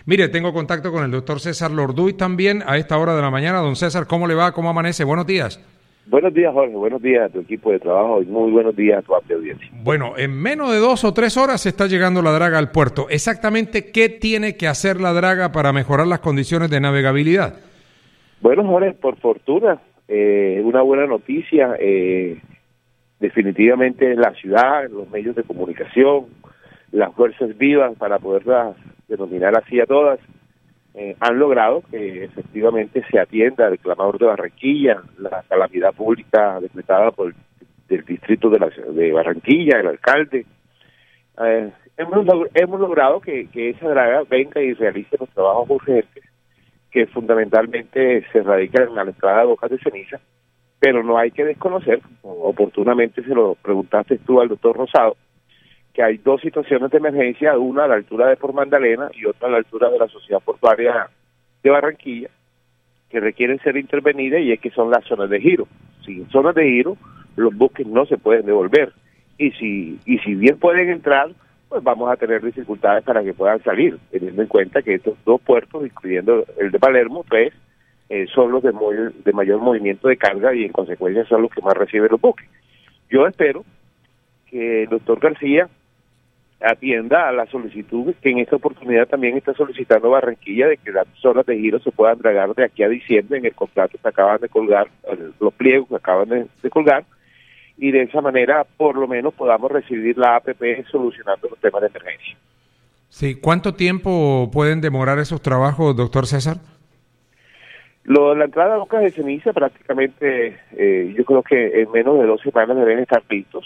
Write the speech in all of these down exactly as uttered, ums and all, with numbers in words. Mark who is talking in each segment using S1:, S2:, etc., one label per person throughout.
S1: Mire, tengo contacto con el doctor César Lorduy también a esta hora de la mañana. Don César, ¿cómo le va? ¿Cómo amanece? Buenos días.
S2: Buenos días, Jorge. Buenos días a tu equipo de trabajo y muy buenos días a tu amplia audiencia.
S1: Bueno, en menos de dos o tres horas está llegando la draga al puerto. Exactamente, ¿qué tiene que hacer la draga para mejorar las condiciones de navegabilidad?
S2: Bueno, Jorge, por fortuna, eh, una buena noticia. Eh, definitivamente la ciudad, los medios de comunicación, las fuerzas vivas, para poderlas denominar así a todas, Eh, han logrado que efectivamente se atienda el clamor de Barranquilla, la calamidad pública decretada por el del distrito de, la, de Barranquilla, el alcalde. Eh, hemos, hemos logrado que, que esa draga venga y realice los trabajos urgentes, que fundamentalmente se radican en la entrada de Bocas de Ceniza, pero no hay que desconocer, oportunamente se lo preguntaste tú al doctor Rosado, que hay dos situaciones de emergencia, una a la altura de Por Magdalena y otra a la altura de la Sociedad Portuaria de Barranquilla, que requieren ser intervenidas, y es que son las zonas de giro. Sin zonas de giro, los buques no se pueden devolver, y si y si bien pueden entrar, pues vamos a tener dificultades para que puedan salir, teniendo en cuenta que estos dos puertos, incluyendo el de Palermo, pues, eh, son los de, muy, de mayor movimiento de carga y en consecuencia son los que más reciben los buques. Yo espero que el doctor García atienda a la solicitud que en esta oportunidad también está solicitando Barranquilla, de que las zonas de giro se puedan dragar de aquí a diciembre en el contrato que acaban de colgar, los pliegos que acaban de, de colgar, y de esa manera por lo menos podamos recibir la A P P solucionando los temas de emergencia.
S1: Sí, ¿cuánto tiempo pueden demorar esos trabajos, doctor César?
S2: Lo de la entrada a Bocas de Ceniza prácticamente, eh, yo creo que en menos de dos semanas deben estar listos.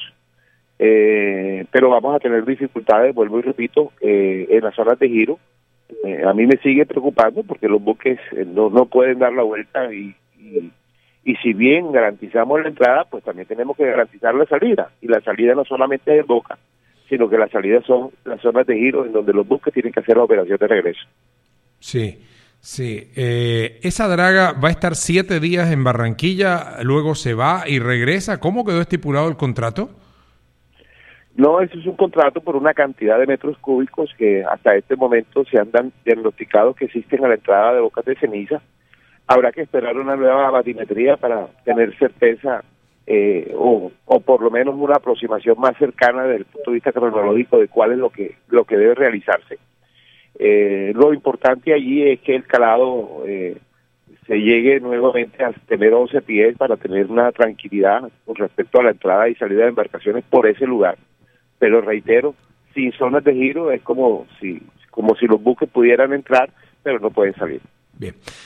S2: Eh, pero vamos a tener dificultades, vuelvo y repito, eh, en las zonas de giro. Eh, a mí me sigue preocupando porque los buques eh, no, no pueden dar la vuelta y, y, y si bien garantizamos la entrada, pues también tenemos que garantizar la salida. Y la salida no solamente es en Boca, sino que la salida son las zonas de giro en donde los buques tienen que hacer la operación de regreso.
S1: Sí, sí. Eh, esa draga va a estar siete días en Barranquilla, luego se va y regresa. ¿Cómo quedó estipulado el contrato?
S2: No, eso es un contrato por una cantidad de metros cúbicos que hasta este momento se han diagnosticado que existen a la entrada de Bocas de Ceniza. Habrá que esperar una nueva batimetría para tener certeza eh, o, o por lo menos una aproximación más cercana desde el punto de vista cronológico de cuál es lo que lo que debe realizarse. Eh, lo importante allí es que el calado eh, se llegue nuevamente a tener once pies para tener una tranquilidad con respecto a la entrada y salida de embarcaciones por ese lugar. Pero reitero, sin zonas de giro es como si como si los buques pudieran entrar, pero no pueden salir.
S1: Bien.